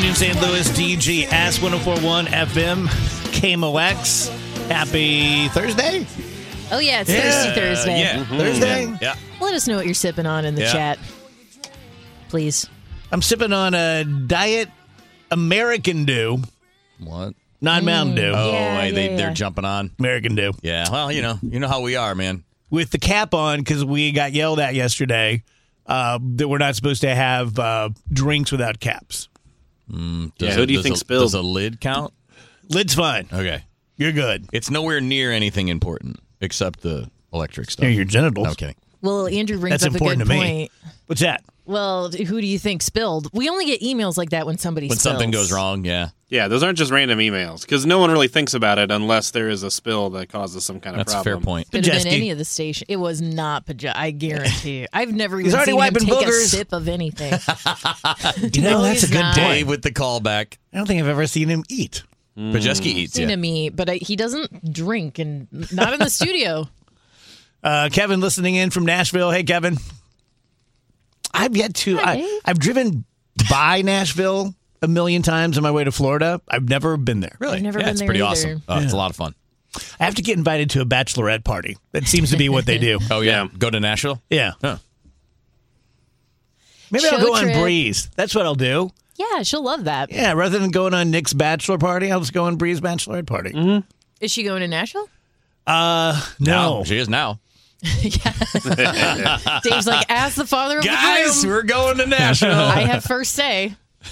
afternoon, St. Louis, DGS 104.1 FM, KMOX. Happy Thursday? Oh, yeah, it's Thursday. Yeah. Thursday? Yeah. Let us know what you're sipping on in the chat, please. I'm sipping on a Diet American Dew, What? not Mountain Dew. Oh, Yeah, they're jumping on. American Dew. Yeah. Well, you know how we are, man. With the cap on, because we got yelled at yesterday that we're not supposed to have drinks without caps. Who do you think spilled? Does a lid count? Lid's fine. Okay. You're good. It's nowhere near anything important except the electric stuff. Near your genitals. No kidding. Well, Andrew brings That's up a important good to me. point. What's that? Well, who do you think spilled? We only get emails like that when somebody When spills. something goes wrong, yeah. Yeah, those aren't just random emails because no one really thinks about it unless there is a spill that causes some kind of That's problem. a fair point. Could have been Pajeski. any of the station. It was not Pajeski. I guarantee you. I've never He's even already seen him wiping take boogers. a sip of anything. You know, No, that's a he's good not. point. Dave with the callback. I don't think I've ever seen him eat. Pajeski eats, Seen yeah. him eat, but he doesn't drink, and not in the studio. Kevin listening in from Nashville. Hey, Kevin. I've yet to. Hi, Dave. I've driven by Nashville a million times on my way to Florida. I've never been there. Really? I've never yeah, been it's there pretty either. awesome. It's a lot of fun. I have to get invited to a bachelorette party. That seems to be what they do. Oh, yeah. Yeah. Go to Nashville? Yeah. Huh. Maybe I'll Show go trip. on Breeze. That's what I'll do. Yeah, she'll love that. Yeah, rather than going on Nick's bachelor party, I'll just go on Breeze bachelorette party. Is she going to Nashville? No. She is now. Dave's like, ask the father of Guys, the groom. we're going to Nashville. I have first say.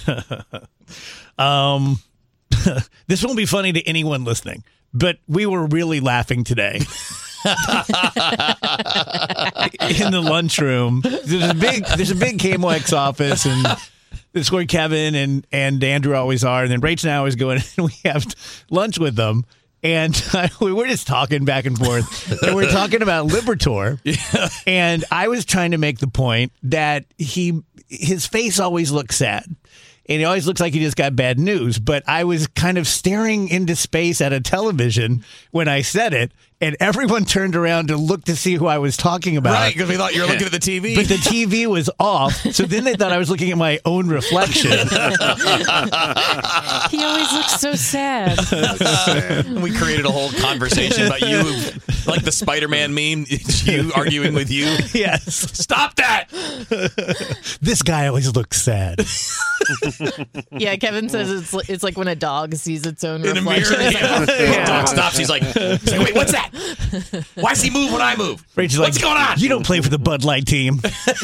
This won't be funny to anyone listening, but we were really laughing today. In the lunchroom, there's a big KMOX office, and that's where Kevin and Andrew always are. And then Rach and I always go in, and we have lunch with them. And we were just talking back and forth, and we're talking about Libertor. And I was trying to make the point that his face always looks sad. And he always looks like he just got bad news. But I was kind of staring into space at a television when I said it, and everyone turned around to look to see who I was talking about. Right, because we thought you were looking at the TV. But the TV was off, so then they thought I was looking at my own reflection. He always looks so sad. We created a whole conversation about you, like the Spider-Man meme, you arguing with you. Yes. Stop that! This guy always looks sad. Yeah, Kevin says it's like when a dog sees its own In a reflection. mirror. It's Yeah. like, Dog stops. He's like, wait, what's that? Why does he move when I move? Rachel's What's like, going on? You don't play for the Bud Light team.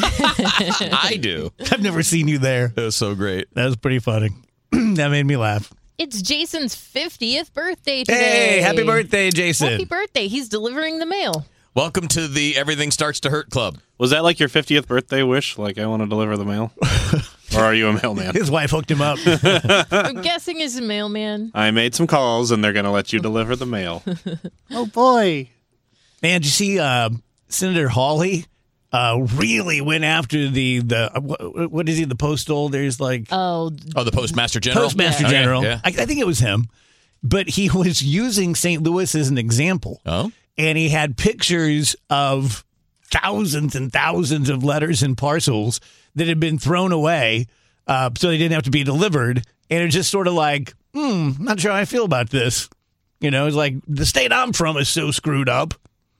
I do. I've never seen you there. It was so great. That was pretty funny. That made me laugh. It's Jason's 50th birthday today. Hey, happy birthday, Jason. Happy birthday. He's delivering the mail. Welcome to the Everything Starts to Hurt Club. Was that like your 50th birthday wish? Like, I want to deliver the mail? Or are you a mailman? His wife hooked him up. I'm guessing he's a mailman. I made some calls, and they're going to let you deliver the mail. Oh, boy. Man, did you see Senator Hawley really went after the what is he, the postal? There's like Oh, Oh, the Postmaster General? Postmaster Yeah. General. Okay, yeah. I think it was him. But he was using St. Louis as an example. Oh? And he had pictures of thousands and thousands of letters and parcels that had been thrown away so they didn't have to be delivered. And it was just sort of like, not sure how I feel about this. You know, it's like the state I'm from is so screwed up.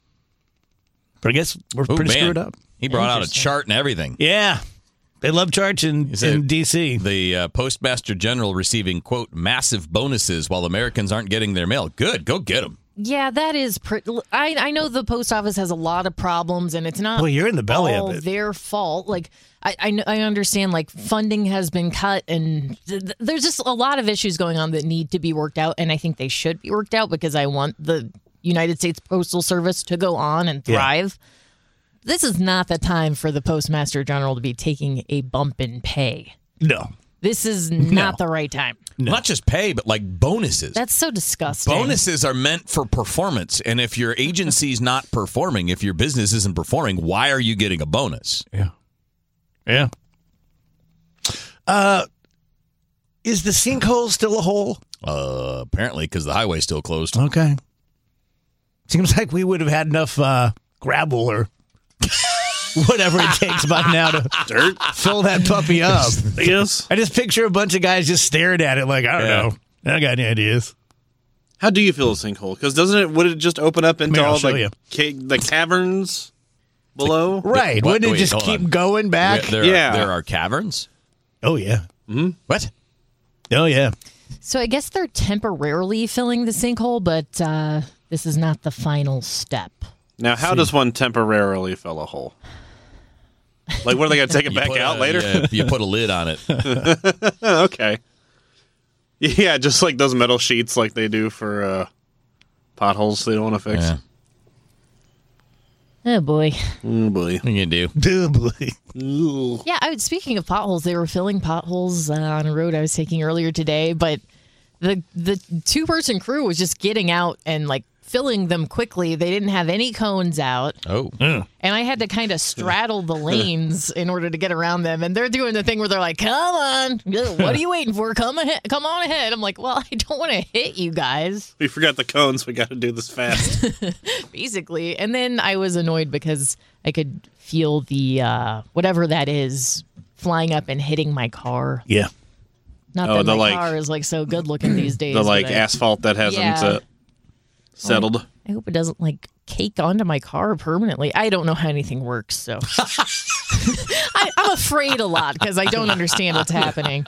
But I guess we're Ooh, pretty man. screwed up. He brought out a Interesting. chart and everything. Yeah. They love charts in said- D.C. The Postmaster General receiving, quote, massive bonuses while Americans aren't getting their mail. Good. Go get them. yeah, that is. I know the post office has a lot of problems, and it's not. Well, you're in the belly all of it. their fault. Like I understand. Like funding has been cut, and there's just a lot of issues going on that need to be worked out, and I think they should be worked out because I want the United States Postal Service to go on and thrive. Yeah. This is not the time for the Postmaster General to be taking a bump in pay. No. This is not the right time. No. Not just pay, but like bonuses. That's so disgusting. Bonuses are meant for performance. And if your agency's not performing, if your business isn't performing, why are you getting a bonus? Yeah. Yeah. Is the sinkhole still a hole? Apparently, because the highway's still closed. Okay. Seems like we would have had enough gravel or whatever it takes by now to Dirt. fill that puppy up. Yes. I just picture a bunch of guys just staring at it like, I don't know. I don't got any ideas. How do you feel a sinkhole? Because would it just open up into Here, I'll all show the you. caverns below? Right. What? Wouldn't it Wait, just hold keep on. going back? There are caverns? Oh, yeah. What? Oh, yeah. So I guess they're temporarily filling the sinkhole, but this is not the final step. Now, how does one temporarily fill a hole? Like, what are they going to take it back out later? Yeah, you put a lid on it. Okay. Yeah, just like those metal sheets like they do for potholes they don't want to fix. Yeah. Oh, boy. Oh, boy. What are you going to do? Doobly. Yeah, speaking of potholes, they were filling potholes on a road I was taking earlier today, but the two-person crew was just getting out and, like, filling them quickly. They didn't have any cones out. Oh. And I had to kind of straddle the lanes in order to get around them. And they're doing the thing where they're like, come on. What are you waiting for? Come on ahead. I'm like, well, I don't want to hit you guys, We forgot the cones. We got to do this fast. basically. And then I was annoyed because I could feel the whatever that is flying up and hitting my car. Yeah. Not Oh, that the, my like- car is like so good looking these days. The like but asphalt that hasn't Yeah. settled. I hope it doesn't like cake onto my car permanently. I don't know how anything works, so I'm afraid a lot because I don't understand what's happening.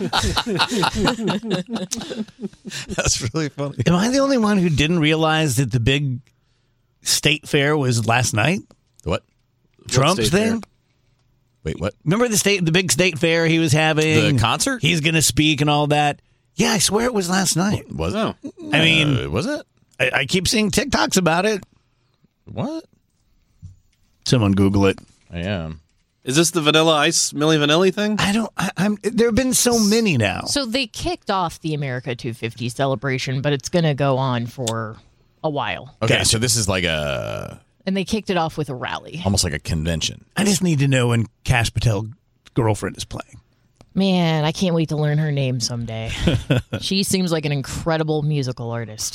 That's really funny. Am I the only one who didn't realize that the big state fair was last night? What? Trump's state fair? thing? Wait, what? Remember the big state fair he was having? The concert? He's going to speak and all that. Yeah, I swear it was last night. Was it? Oh. I mean, Was it? I keep seeing TikToks about it. What? Someone Google it. I am. Is this the Vanilla Ice Milli Vanilli thing? I'm. There have been so many now. So they kicked off the America 250 celebration, but it's going to go on for a while. Okay, Gotcha. so this is like And they kicked it off with a rally. almost like a convention. I just need to know when Cash Patel's girlfriend is playing. Man, I can't wait to learn her name someday. She seems like an incredible musical artist.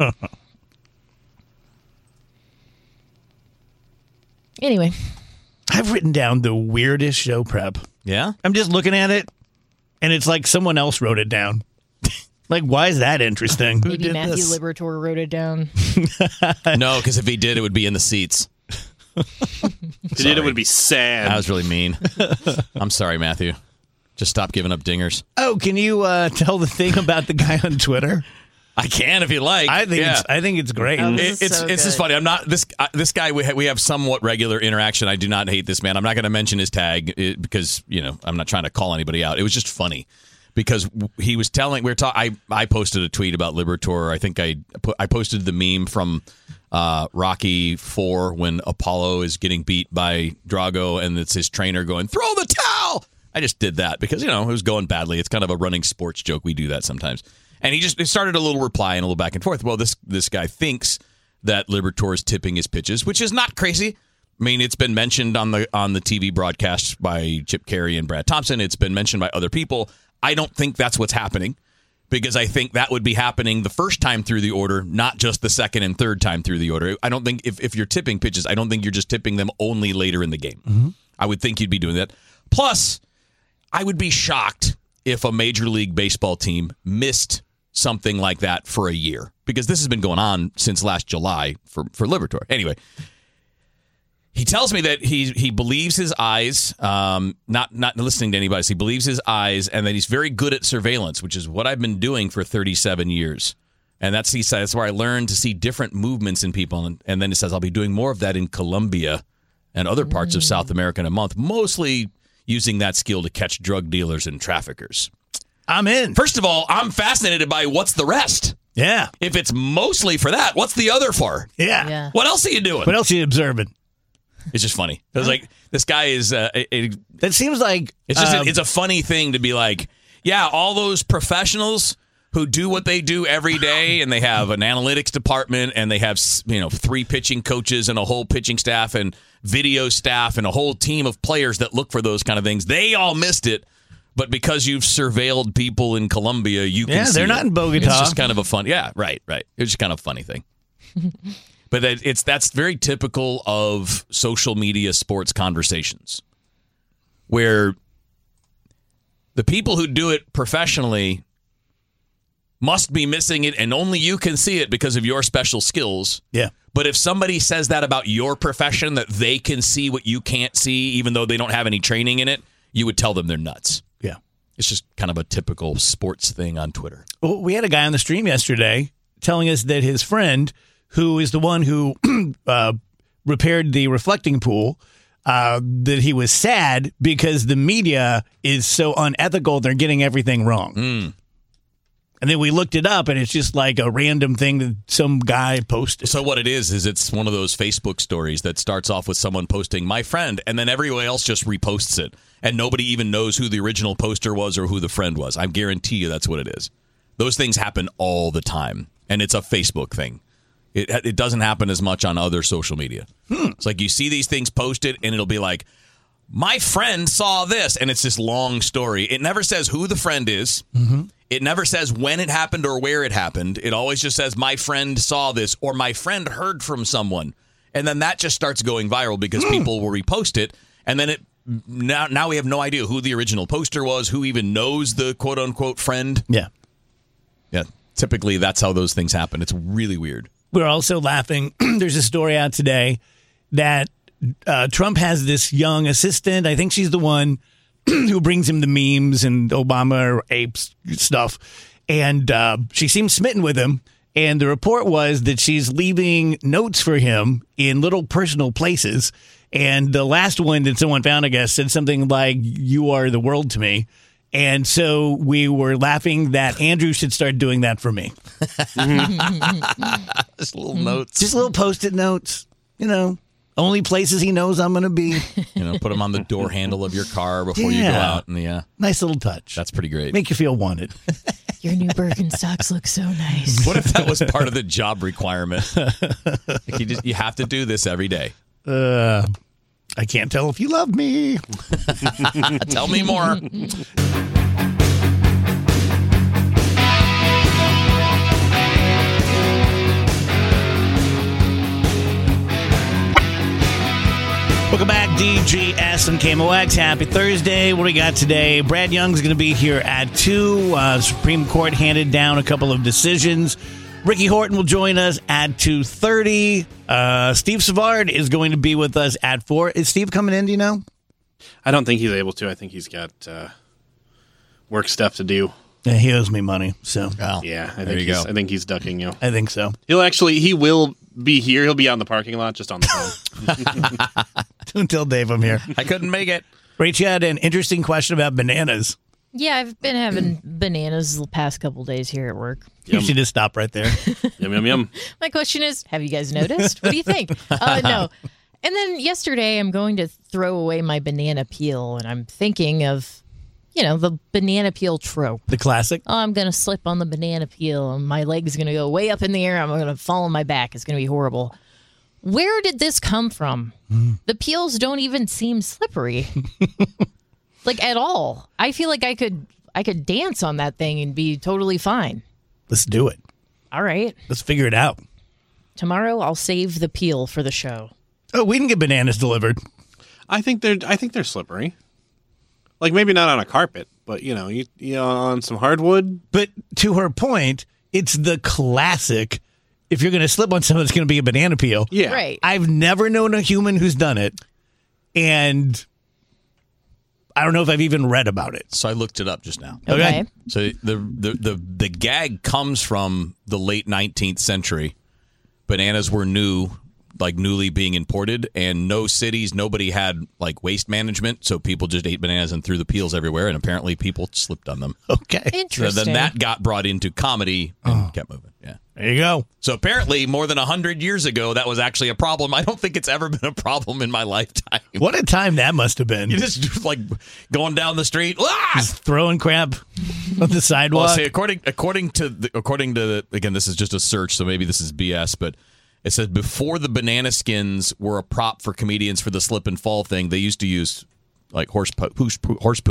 Anyway, I've written down the weirdest show prep. Yeah? I'm just looking at it, and it's like someone else wrote it down. Like, why is that interesting? maybe did Matthew this? Liberatore wrote it down. No, because if he did, it would be in the seats. If you did, it would be sad. That was really mean. I'm sorry, Matthew. Just stop giving up dingers. Oh, can you tell the thing about the guy on Twitter? I can if you like. I think Yeah. it's great. Oh, this is It's so just good. funny. I'm not this guy. We have somewhat regular interaction. I do not hate this man. I'm not going to mention his tag because I'm not trying to call anybody out. It was just funny because he was telling. I posted a tweet about Liberatore. I think I posted the meme from Rocky IV when Apollo is getting beat by Drago and it's his trainer going, "Throw the towel." I just did that because it was going badly. It's kind of a running sports joke. We do that sometimes. And he started a little reply and a little back and forth. Well, this guy thinks that Liberatore is tipping his pitches, which is not crazy. I mean, it's been mentioned on the TV broadcast by Chip Carey and Brad Thompson. It's been mentioned by other people. I don't think that's what's happening because I think that would be happening the first time through the order, not just the second and third time through the order. I don't think if you're tipping pitches, I don't think you're just tipping them only later in the game. Mm-hmm. I would think you'd be doing that. Plus, I would be shocked if a Major League Baseball team missed something like that for a year because this has been going on since last July for Liberatore. Anyway, he tells me that he believes his eyes, not listening to anybody. He believes his eyes and that he's very good at surveillance, which is what I've been doing for 37 years. And that's where I learned to see different movements in people. And then it says I'll be doing more of that in Colombia and other parts of South America in a month, mostly using that skill to catch drug dealers and traffickers. I'm in. First of all, I'm fascinated by what's the rest. Yeah. If it's mostly for that, what's the other for? Yeah. Yeah. What else are you doing? What else are you observing? It's just funny. It was like this guy is. That seems like It's just it's a funny thing to be like, yeah, all those professionals who do what they do every day, and they have an analytics department, and they have 3 pitching coaches and a whole pitching staff and video staff and a whole team of players that look for those kind of things. They all missed it. But because you've surveilled people in Colombia, you can see they're not it. in Bogota. It's just kind of a fun. Yeah, right. It's just kind of a funny thing. But that's very typical of social media sports conversations, where the people who do it professionally must be missing it, and only you can see it because of your special skills. Yeah. But if somebody says that about your profession, that they can see what you can't see, even though they don't have any training in it, you would tell them they're nuts. Yeah. It's just kind of a typical sports thing on Twitter. Well, we had a guy on the stream yesterday telling us that his friend, who is the one who repaired the reflecting pool, that he was sad because the media is so unethical. They're getting everything wrong. And then we looked it up, and it's just like a random thing that some guy posted. So what it is it's one of those Facebook stories that starts off with someone posting, my friend, and then everyone else just reposts it. And nobody even knows who the original poster was or who the friend was. I guarantee you that's what it is. Those things happen all the time, and it's a Facebook thing. It doesn't happen as much on other social media. It's like you see these things posted, and it'll be like, my friend saw this, and it's this long story. It never says who the friend is. Mm-hmm. It never says when it happened or where it happened. It always just says, my friend saw this, or my friend heard from someone. And then that just starts going viral because people will repost it. And then now we have no idea who the original poster was, who even knows the quote-unquote friend. Yeah. Yeah, typically that's how those things happen. It's really weird. We're also laughing. There's a story out today that Trump has this young assistant. I think she's the one who brings him the memes and Obama apes stuff. And she seems smitten with him. And the report was that she's leaving notes for him in little personal places. And the last one that someone found, I guess, said something like, you are the world to me. And so we were laughing that Andrew should start doing that for me. Just little notes. Just little Post-it notes, only places he knows I'm going to be. Put them on the door handle of your car before you go out. And nice little touch. That's pretty great. Make you feel wanted. Your new Birkenstocks look so nice. What if that was part of the job requirement? Like you have to do this every day. I can't tell if you love me. Tell me more. Welcome back, DGS and KMOX. Happy Thursday. What do we got today? Brad Young's going to be here at 2. Supreme Court handed down a couple of decisions. Ricky Horton will join us at 2:30. Steve Savard is going to be with us at 4. Is Steve coming in, do you know? I don't think he's able to. I think he's got work stuff to do. Yeah, he owes me money, so. Oh, Yeah, I there think you go. I think he's ducking you. I think so. He will be here. He'll be out in the parking lot, just on the phone. Don't tell Dave I'm here. I couldn't make it. Rach, you had an interesting question about bananas. Yeah, I've been having bananas the past couple days here at work. You should just stop right there. Yum, yum, yum. My question is, have you guys noticed? What do you think? No. And then yesterday, I'm going to throw away my banana peel, and I'm thinking of, the banana peel trope. The classic. Oh, I'm going to slip on the banana peel, and my leg's going to go way up in the air. I'm going to fall on my back. It's going to be horrible. Where did this come from? The peels don't even seem slippery. Like, at all. I feel like I could dance on that thing and be totally fine. Let's do it. All right. Let's figure it out. Tomorrow, I'll save the peel for the show. Oh, we can get bananas delivered. I think they're slippery. Like, maybe not on a carpet, but you on some hardwood. But to her point, it's the classic. If you're going to slip on something, it's going to be a banana peel. Yeah, Right. I've never known a human who's done it, and I don't know if I've even read about it. So I looked it up just now. Okay. So the gag comes from the late 19th century. Bananas were newly being imported, and nobody had like waste management, so people just ate bananas and threw the peels everywhere, and apparently people slipped on them. Okay. So Interesting. then that got brought into comedy and kept moving. Yeah. There you go. So apparently more than 100 years ago, that was actually a problem. I don't think it's ever been a problem in my lifetime. What a time that must have been. You just like going down the street. Ah! Just throwing crap on the sidewalk. Well, see, according to again, this is just a search, so maybe this is BS, but it says before the banana skins were a prop for comedians for the slip and fall thing, they used to use like horse poop.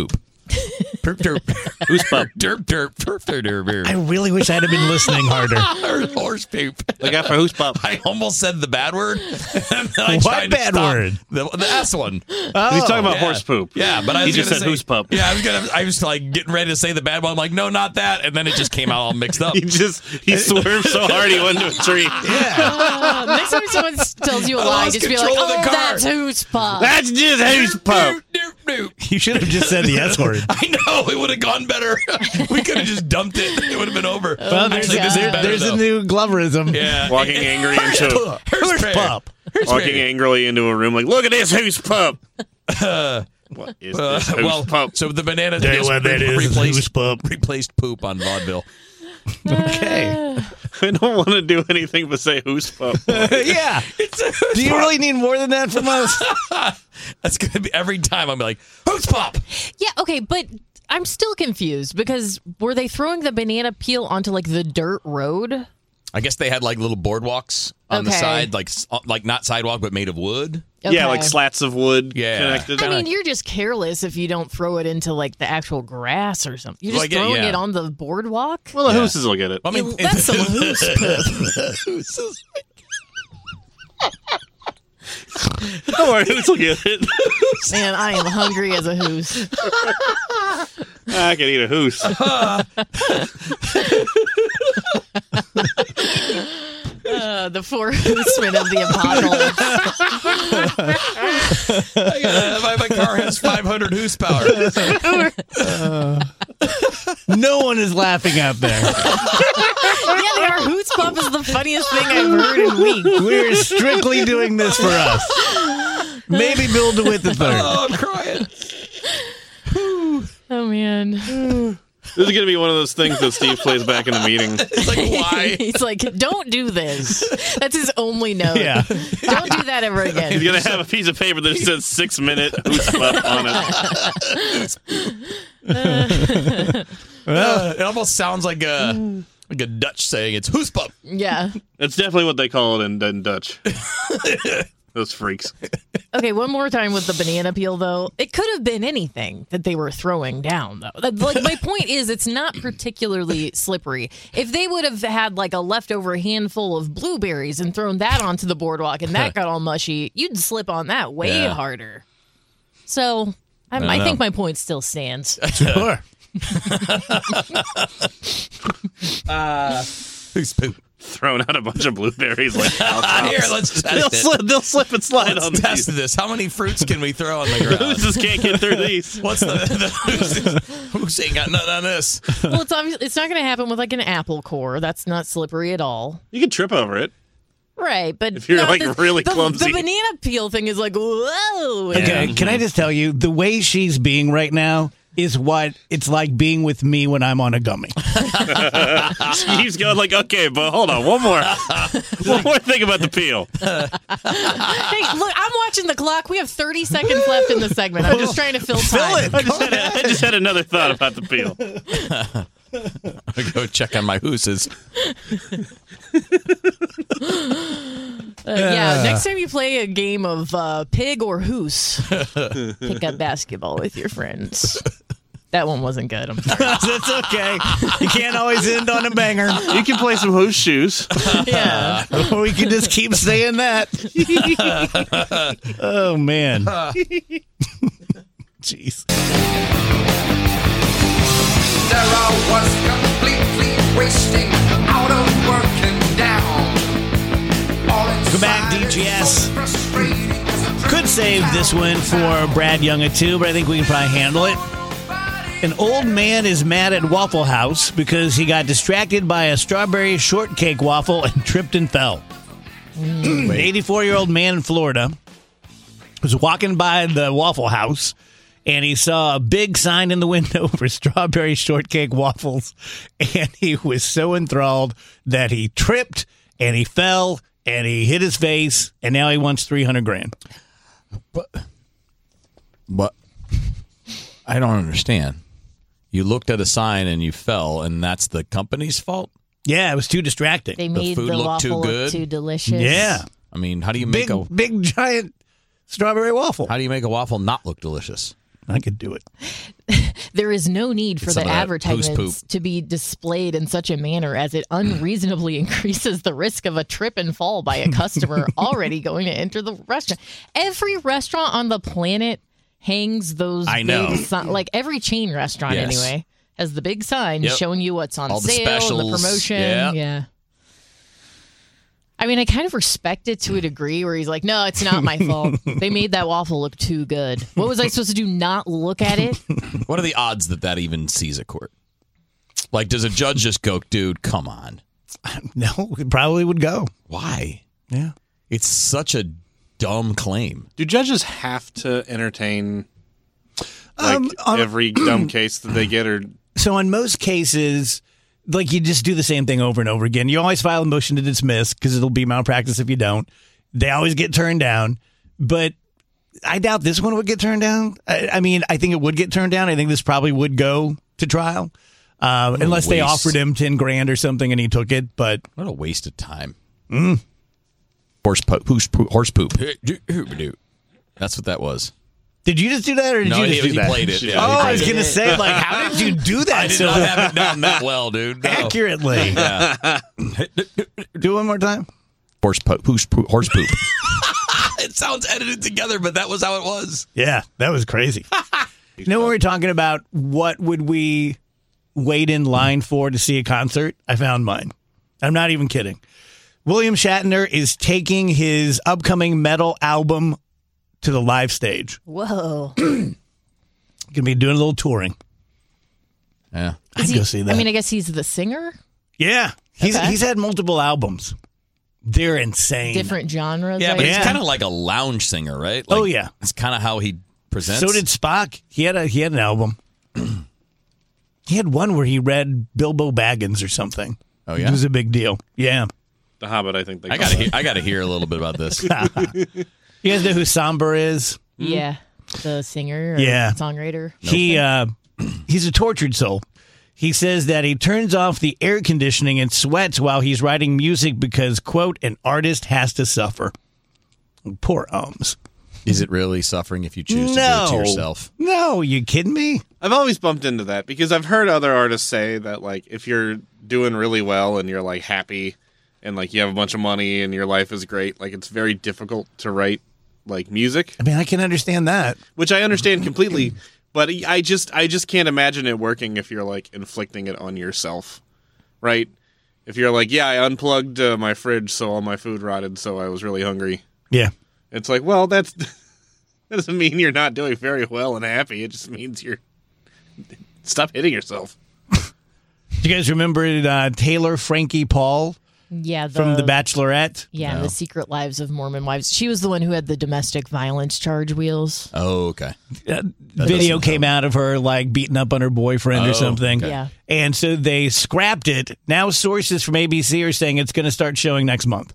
Perp derp. Who's pup? Derp derp. Perp derp derp. I really wish I had been listening harder. Horse poop. Look out for who's pup. I almost said the bad word. And then I What tried to bad stop. word? The S one. He's talking about yeah. horse poop. Yeah, but I He was just gonna said say, who's pup. Yeah, I was like getting ready to say the bad one. I'm like, no, not that. And then it just came out all mixed up. He swerved so hard he went into a tree. Next time someone tells you a lie, lost just be like, control of the "Oh, car." that's who's pup." That's just who's pup. Doop, doop, doop. You should have just said the S word. I know it would have gone better. We could have just dumped it. It would have been over. Well, Actually, this is better, there's though. a new Gloverism. Yeah. Walking angry into Horse pup. walking angrily into a room like, look at this who's pup. What is this who's well, pup? so the banana Tell you peels what that is, who's pup. replaced poop on vaudeville. Okay. I don't want to do anything but say who's pup. Yeah. Do you really need more than that from us? That's going to be every time I'm like, who's pop? Yeah, okay, but I'm still confused because were they throwing the banana peel onto like the dirt road? I guess they had like little boardwalks on the Okay. side, like not sidewalk, but made of wood. Yeah, like Okay. slats of wood Yeah. connected. I mean, you're just careless if you don't throw it into like the actual grass or something. You're Well, just I get- throwing yeah. it on the boardwalk. well, the hooses will get it. I mean, That's some hoose poop. Don't worry, hoos will get it. Man, I am hungry as a hoose. I can eat a hoos. The four hoosemen of the apocalypse. my car has 500 hoose power. No one is laughing out there. Yeah, they are. Hoose Pup is the funniest thing I've heard in weeks. We're strictly doing this for us. Maybe Bill DeWitt the third. Oh, I'm crying. Oh, man. This is going to be one of those things that Steve plays back in the meeting. It's like, why? He's like, don't do this. That's his only note. Yeah. Don't do that ever again. He's going to have a piece of paper that says 6 minute hoos pup on it. It almost sounds like a Dutch saying. It's hoose pup. Yeah. That's definitely what they call it in Dutch. Those freaks. Okay, one more time with the banana peel, though. It could have been anything that they were throwing down, though. Like, my point is, it's not particularly slippery. If they would have had, like, a leftover handful of blueberries and thrown that onto the boardwalk and that got all mushy, you'd slip on that way Yeah. harder. So, I know. think my point still stands. Sure. Hoose poop. Throwing out a bunch of blueberries like Here, let's test it. they'll slip and slide on Let's test these. this. How many fruits can we throw on the ground? Hooses can't get through these. What's the who's ain't got nothing on this? Well, it's not going to happen with, like, an apple core. That's not slippery at all. You can trip over it. Right, but If you're, not like, really clumsy. The banana peel thing is like, whoa. Okay, can I just tell you, the way she's being right now is what it's like being with me when I'm on a gummy. Steve's going like, okay, but hold on, one more thing about the peel. Hey, look, I'm watching the clock. We have 30 seconds left in the segment. I'm just trying to fill time. I just had another thought about the peel. I'll go check on my hooses. Yeah, next time you play a game of pig or hoose, pick up basketball with your friends. That one wasn't good. I'm sorry. That's okay. You can't always end on a banger. You can play some hoose shoes. Yeah. Or we can just keep saying that. Oh, man. Jeez. Sarah was completely wasting out of working down. Welcome back, DGS. Could save this one for Brad Young at 2, but I think we can probably handle it. An old man is mad at Waffle House because he got distracted by a strawberry shortcake waffle and tripped and fell. An 84-year-old man in Florida was walking by the Waffle House, and he saw a big sign in the window for strawberry shortcake waffles, and he was so enthralled that he tripped, and he fell, and he hit his face, and now he wants $300,000. But I don't understand. You looked at a sign and you fell, and that's the company's fault? Yeah, it was too distracting. They made food the looked too waffle good? look too delicious. Yeah. I mean, how do you make Big giant strawberry waffle. how do you make a waffle not look delicious? I could do it. There is no need for Some the of that advertisements post-poop. to be displayed in such a manner as it unreasonably increases the risk of a trip and fall by a customer already going to enter the restaurant. Every restaurant on the planet hangs those I know. big like every chain restaurant Yes. anyway has the big sign Yep. showing you what's on All the sale, and the specials. promotion. Yeah. Yeah. I mean, I kind of respect it to a degree where he's like, no, it's not my fault. They made that waffle look too good. What was I supposed to do? Not look at it? What are the odds that even sees a court? Like, does a judge just go, dude, come on? No, it probably would go. Why? Yeah. It's such a dumb claim. Do judges have to entertain like on- every dumb case that they get, or So in most cases, like you just do the same thing over and over again. You always file a motion to dismiss because it'll be malpractice if you don't. They always get turned down. But I doubt this one would get turned down. I mean, I think it would get turned down. I think this probably would go to trial. Unless they waste. offered him $10,000 or something and he took it. But What a waste of time. Horse poop. Horse poop. That's what that was. did you just do that or did No, you just he do that? played it. She Yeah, did. he Oh, I played was it. going to say, like, how did you do that I did so not have it down that well, dude. No. accurately? Yeah. Do it one more time. Horse poop. Horse poop. It sounds edited together, but that was how it was. Yeah, that was crazy. You know, when we were talking about what would we wait in line for to see a concert, I found mine. I'm not even kidding. William Shatner is taking his upcoming metal album to the live stage. Whoa. Going to be doing a little touring. Yeah. I'd go see that. I mean, I guess he's the singer. yeah, he's Okay. had multiple albums. They're insane. Different genres. Yeah, but Yeah. he's kind of like a lounge singer, right? Like, Oh, yeah. It's kind of how he presents. So did Spock. He had an album. He had one where he read Bilbo Baggins or something. Oh, yeah? It was a big deal. Yeah. The Hobbit, I think they I call gotta it. I gotta hear a little bit about this. You guys know who Somber is? Yeah. The singer or Yeah. songwriter. He's a tortured soul. He says that he turns off the air conditioning and sweats while he's writing music because, quote, an artist has to suffer. Poor Ums. Is it really suffering if you choose to do it to yourself? No, you kidding me? I've always bumped into that because I've heard other artists say that, like, if you're doing really well and you're like happy and like you have a bunch of money and your life is great, like it's very difficult to write like music, I mean, I can understand that. which I understand completely. But I just can't imagine it working if you're like inflicting it on yourself, right? If you're like, yeah, I unplugged my fridge so all my food rotted, so I was really hungry. Yeah. It's like, well, that doesn't mean you're not doing very well and happy. It just means you're stop hitting yourself. Do you guys remember Taylor Frankie Paul Yeah. from The Bachelorette? Yeah, The Secret Lives of Mormon Wives. She was the one who had the domestic violence charge wheels. Oh, okay. Video came out of her like beating up on her boyfriend or Oh, something. okay. Yeah. And so they scrapped it. Now sources from ABC are saying it's going to start showing next month.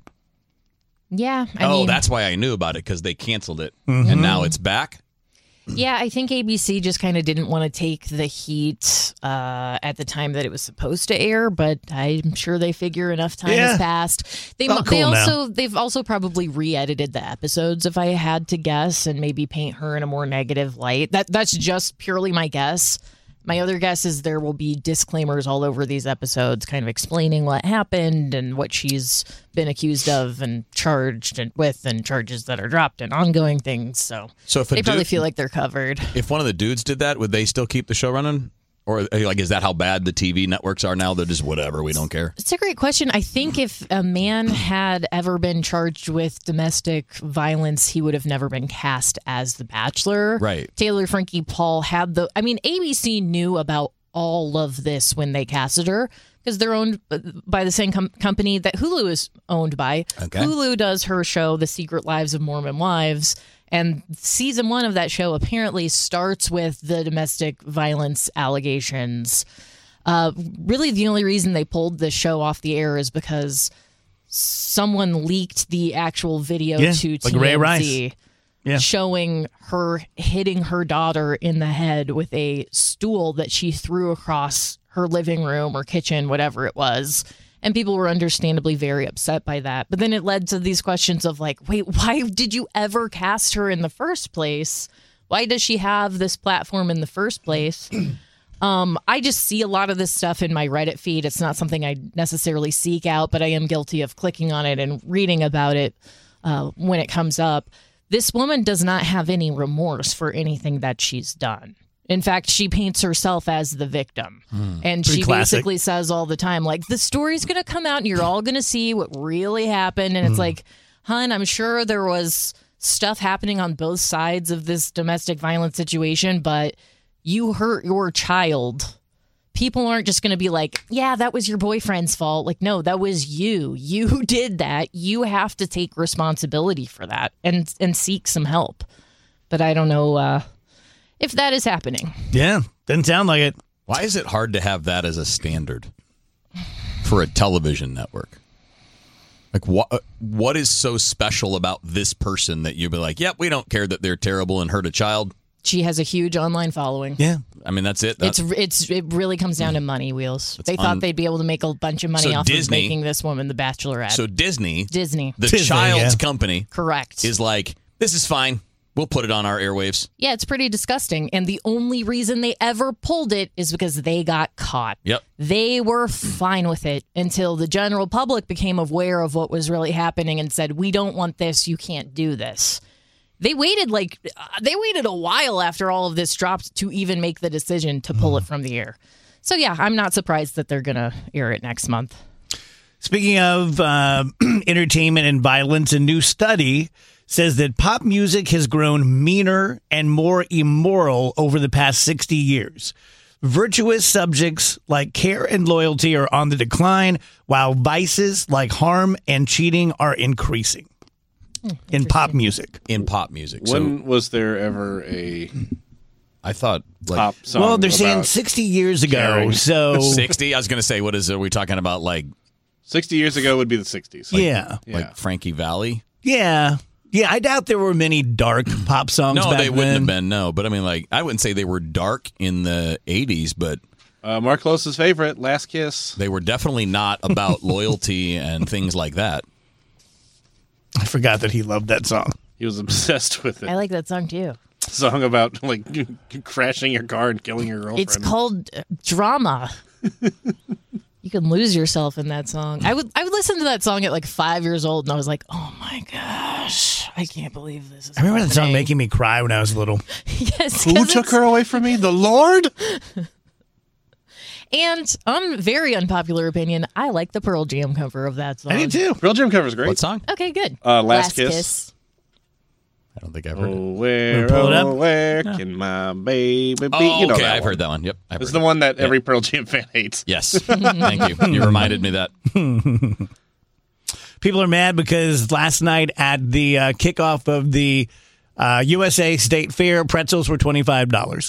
Yeah. I mean, That's why I knew about it, because they canceled it. Mm-hmm. And now it's back. yeah, I think ABC just kind of didn't want to take the heat at the time that it was supposed to air, but I'm sure they figure enough time Yeah. has passed. All cool now. They've also probably re-edited the episodes, if I had to guess, and maybe paint her in a more negative light. That's just purely my guess. My other guess is there will be disclaimers all over these episodes, kind of explaining what happened and what she's been accused of and charged with, and charges that are dropped and ongoing things. So So they probably feel like they're covered. if one of the dudes did that, would they still keep the show running? Or like, is that how bad the TV networks are now? They're just whatever, we don't care. It's a great question. I think if a man had ever been charged with domestic violence, he would have never been cast as The Bachelor. Right. Taylor Frankie Paul had ABC knew about all of this when they casted her because they're owned by the same company that Hulu is owned by. Okay. Hulu does her show, The Secret Lives of Mormon Wives. And season 1 of that show apparently starts with the domestic violence allegations. Really, the only reason they pulled the show off the air is because someone leaked the actual video Yeah, to like TMZ Ray Rice. Yeah. showing her hitting her daughter in the head with a stool that she threw across her living room or kitchen, whatever it was. And people were understandably very upset by that. But then it led to these questions of like, wait, why did you ever cast her in the first place? Why does she have this platform in the first place? I just see a lot of this stuff in my Reddit feed. It's not something I necessarily seek out, but I am guilty of clicking on it and reading about it when it comes up. This woman does not have any remorse for anything that she's done. In fact, she paints herself as the victim. And Pretty she classic. basically says all the time, like, the story's going to come out and you're all going to see what really happened. And it's like, hun, I'm sure there was stuff happening on both sides of this domestic violence situation, but you hurt your child. People aren't just going to be like, yeah, that was your boyfriend's fault. Like, no, that was you. You did that. You have to take responsibility for that and seek some help. But I don't know if that is happening. Yeah, doesn't sound like it. Why is it hard to have that as a standard for a television network? Like, what is so special about this person that you'd be like, yep, we don't care that they're terrible and hurt a child? She has a huge online following. Yeah. I mean, that's it. It really comes down to money, Wheels. They thought they'd be able to make a bunch of money So off Disney- of making this woman the Bachelorette. So Disney, Disney. the Disney, child's yeah. company, Correct. is like, this is fine. We'll put it on our airwaves. Yeah, it's pretty disgusting. And the only reason they ever pulled it is because they got caught. Yep. They were fine with it until the general public became aware of what was really happening and said, we don't want this. You can't do this. They waited a while after all of this dropped to even make the decision to pull it from the air. So, yeah, I'm not surprised that they're going to air it next month. Speaking of entertainment and violence, a new study says that pop music has grown meaner and more immoral over the past 60 years. Virtuous subjects like care and loyalty are on the decline, while vices like harm and cheating are increasing in pop music. In pop music. When was there ever a I thought like pop song? Well, they're saying about 60 years ago, caring? so 60. I was going to say, are we talking about? Like 60 years ago would be the 60s. yeah. like Frankie Valli? Yeah. Yeah, I doubt there were many dark pop songs No, back they wouldn't then. have been. No, but I mean, like, I wouldn't say they were dark in the 80s, but Mark Close's favorite, Last Kiss. they were definitely not about loyalty and things like that. I forgot that he loved that song. He was obsessed with it. I like that song, too. Song about like crashing your car and killing your girlfriend. It's called Drama. You can lose yourself in that song. I would listen to that song at like 5 years old, and I was like, "Oh my gosh, I can't believe this is." I remember that song happening." making me cry when I was little. Yes, Who 'cause took it's- her away from me? The Lord? And very unpopular opinion, I like the Pearl Jam cover of that song. I did too. Pearl Jam cover's great. What song? Okay, good. Last Kiss. I don't think I've heard it. Oh, where, pull it up? where can my baby be? Oh, You know okay, that I've one. heard that one. Yep, I've It's heard the it. one that every Pearl Jam fan hates. Yes, thank you. You reminded me that. People are mad because last night at the kickoff of the USA State Fair, pretzels were $25.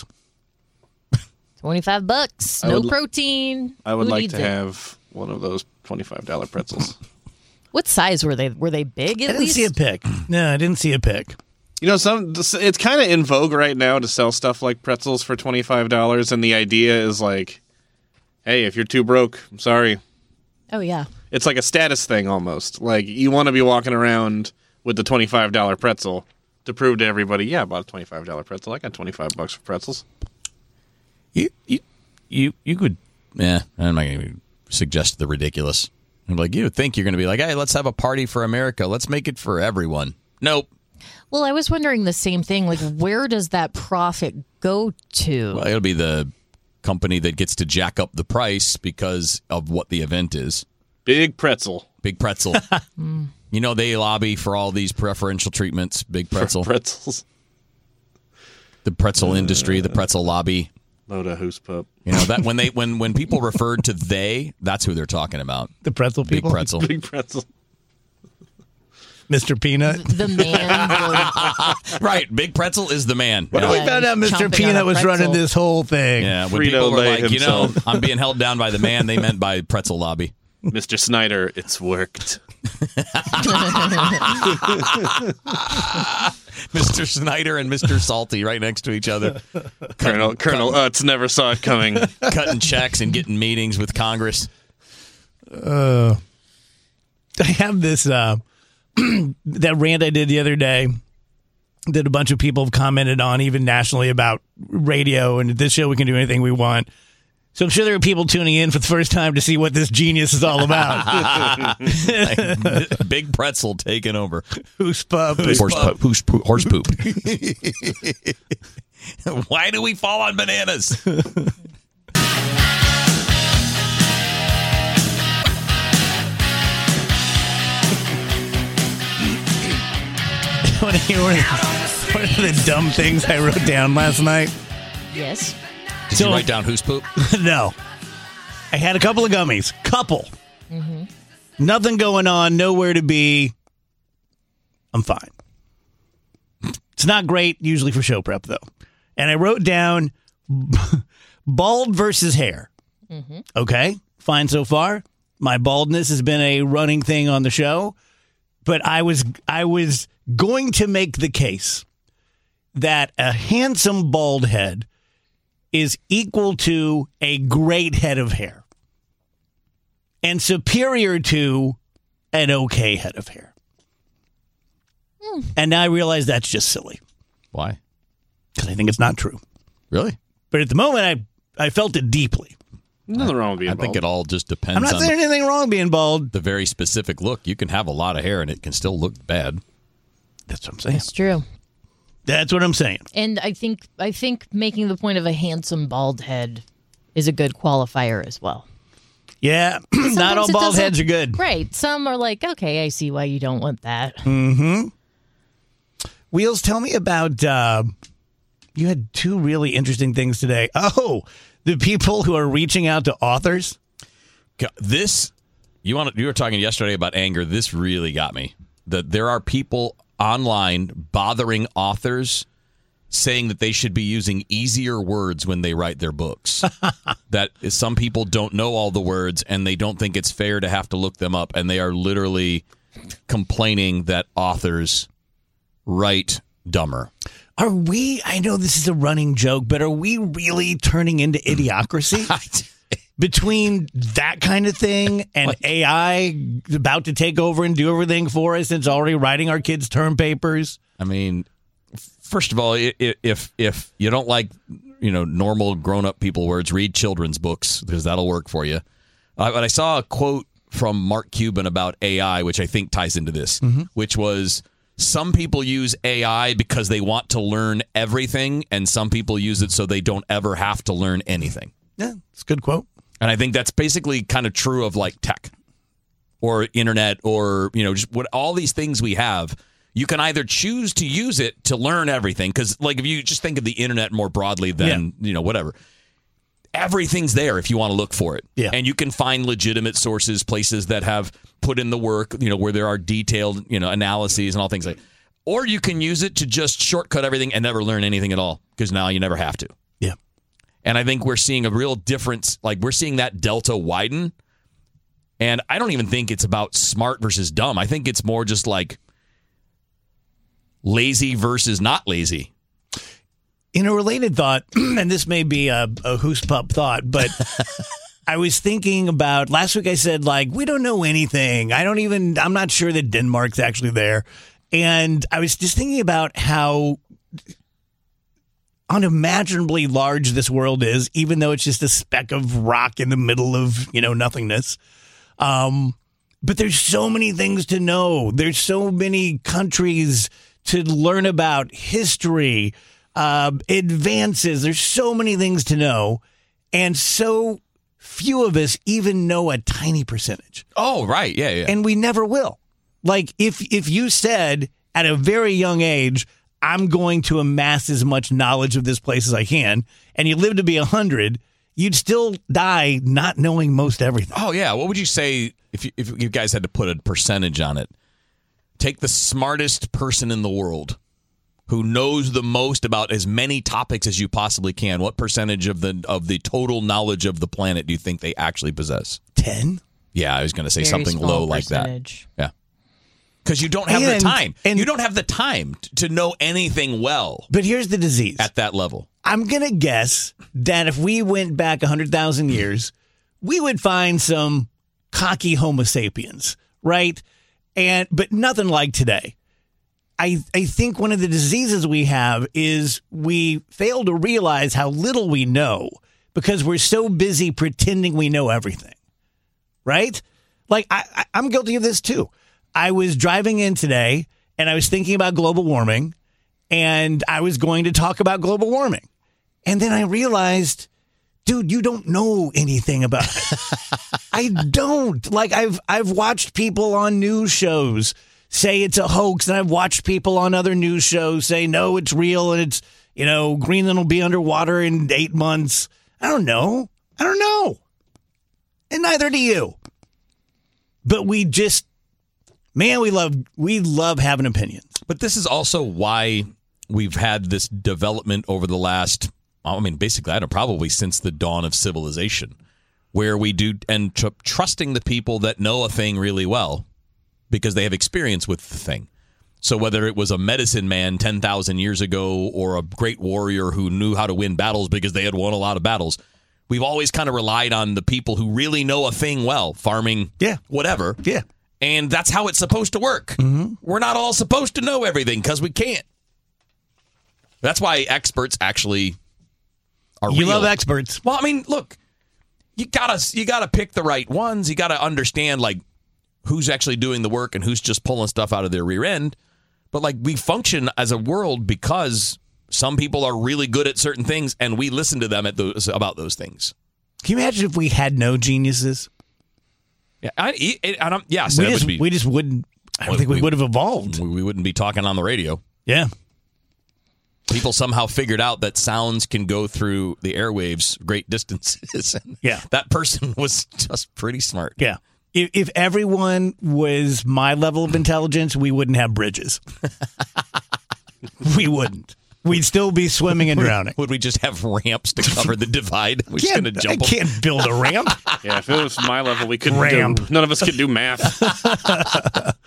$25. I No would- protein. I would Who like needs to it? have one of those $25 pretzels. What size were they? Were they big I at didn't least? see a pic. No, I didn't see a pic. You know, it's kind of in vogue right now to sell stuff like pretzels for $25, and the idea is like, hey, if you're too broke, I'm sorry. Oh yeah. It's like a status thing almost. Like, you want to be walking around with the $25 pretzel to prove to everybody, yeah, I bought a $25 pretzel. I got $25 for pretzels. You could. Yeah, I'm not going to suggest the ridiculous. I'm like, you would think you're going to be like, hey, let's have a party for America. Let's make it for everyone. Nope. Well, I was wondering the same thing. Like, where does that profit go to? Well, it'll be the company that gets to jack up the price because of what the event is. Big pretzel. Big Pretzel. You know, they lobby for all these preferential treatments. Big Pretzel. Pretzels. The pretzel industry, the pretzel lobby. Load a hoose pup. You know, that when people referred to they, that's who they're talking about. The pretzel Big people. Pretzel. Big pretzel. Mr. Peanut. The man. Right. Big Pretzel is the man. Well, Yeah. we found out he's Mr. chomping Peanut on a was running pretzel. this whole thing. Yeah, when people were Frito-Lay like, you know, himself. I'm being held down by the man, they meant by pretzel lobby. Mr. Snyder, it's worked. Mr. Snyder and Mr. Salty right next to each other. Colonel Utz never saw it coming. Cutting checks and getting meetings with Congress. I have this that rant I did the other day that a bunch of people have commented on, even nationally, about radio and this show we can do anything we want. So I'm sure there are people tuning in for the first time to see what this genius is all about. Big pretzel taking over. Who's pup? Horse poop. Why do we fall on bananas? One of the dumb things I wrote down last night? Yes. Did you write down who's poop? No. I had a couple of gummies. Couple. Mm-hmm. Nothing going on. Nowhere to be. I'm fine. It's not great usually for show prep, though. And I wrote down bald versus hair. Mm-hmm. Okay. Fine so far. My baldness has been a running thing on the show. But I was going to make the case that a handsome bald head is equal to a great head of hair and superior to an okay head of hair. And now I realize that's just silly. Why? Because I think it's not true. Really? But at the moment, I felt it deeply. Nothing wrong with being I think bald. it all just depends I'm not on saying anything wrong being bald. the very specific look. You can have a lot of hair and it can still look bad. That's what I'm saying. It's true. That's what I'm saying. And I think making the point of a handsome bald head is a good qualifier as well. Yeah, not all Sometimes it bald doesn't- heads are good. Right. Some are like, okay, I see why you don't want that. Wheels, tell me about, you had two really interesting things today. Oh, the people who are reaching out to authors. This, you were talking yesterday about anger. This really got me. That there are people online bothering authors saying that they should be using easier words when they write their books. That some people don't know all the words and they don't think it's fair to have to look them up. And they are literally complaining that authors write dumber. Are we, I know this is a running joke, but are we really turning into idiocracy? Between that kind of thing and AI about to take over and do everything for us and it's already writing our kids' term papers? I mean, first of all, if you don't like, normal grown-up people words, read children's books because that'll work for you. But I saw a quote from Mark Cuban about AI, which I think ties into this, which was, some people use AI because they want to learn everything, and some people use it so they don't ever have to learn anything. Yeah, it's a good quote. And I think that's basically kind of true of like tech or internet or, just what all these things we have. You can either choose to use it to learn everything. Because like if you just think of the internet more broadly than, whatever. Everything's there if you want to look for it. Yeah. And you can find legitimate sources, places that have put in the work, where there are detailed, analyses and all things like that. Or you can use it to just shortcut everything and never learn anything at all because now you never have to. Yeah. And I think we're seeing a real difference. Like we're seeing that delta widen. And I don't even think it's about smart versus dumb. I think it's more just like lazy versus not lazy. In a related thought, and this may be a who's pup thought, but I was thinking about last week I said, we don't know anything. I'm not sure that Denmark's actually there. And I was just thinking about how unimaginably large this world is, even though it's just a speck of rock in the middle of, nothingness. But there's so many things to know. There's so many countries to learn about, history, advances. There's so many things to know. And so few of us even know a tiny percentage. Oh, right. Yeah, yeah. And we never will. Like if you said at a very young age, I'm going to amass as much knowledge of this place as I can, and you live to be 100, you'd still die not knowing most everything. Oh, yeah. What would you say if you guys had to put a percentage on it? Take the smartest person in the world who knows the most about as many topics as you possibly can. What percentage of the total knowledge of the planet do you think they actually possess? 10? Yeah, I was going to say Very something small low like that. percentage. Yeah. Because you don't have the time. And you don't have the time to know anything well But here's the disease. at that level. I'm going to guess that if we went back 100,000 years, we would find some cocky Homo sapiens, right? But nothing like today. I think one of the diseases we have is we fail to realize how little we know because we're so busy pretending we know everything, right? Like, I'm guilty of this too. I was driving in today and I was thinking about global warming and I was going to talk about global warming. And then I realized, dude, you don't know anything about it. I don't. Like, I've watched people on news shows say it's a hoax, and I've watched people on other news shows say, no, it's real, and it's, Greenland will be underwater in 8 months. I don't know. And neither do you. But we just, man, we love having opinions. But this is also why we've had this development over the last, basically, I don't know, probably since the dawn of civilization, where we do and trusting the people that know a thing really well because they have experience with the thing. So whether it was a medicine man 10,000 years ago or a great warrior who knew how to win battles because they had won a lot of battles, we've always kind of relied on the people who really know a thing well, farming, whatever. Yeah. And that's how it's supposed to work. Mm-hmm. We're not all supposed to know everything because we can't. That's why experts actually are real. You love experts. Well, look, you gotta pick the right ones. You gotta understand like who's actually doing the work and who's just pulling stuff out of their rear end. But like we function as a world because some people are really good at certain things, and we listen to them about those things. Can you imagine if we had no geniuses? Yeah, we just wouldn't. I don't think we would have evolved. We wouldn't be talking on the radio. Yeah. People somehow figured out that sounds can go through the airwaves great distances. Yeah. That person was just pretty smart. Yeah. If everyone was my level of intelligence, we wouldn't have bridges. We wouldn't. We'd still be swimming and drowning. Would we just have ramps to cover the divide? We're just going to jump. I can't build a ramp. Yeah, if it was my level, we couldn't. None of us could do math.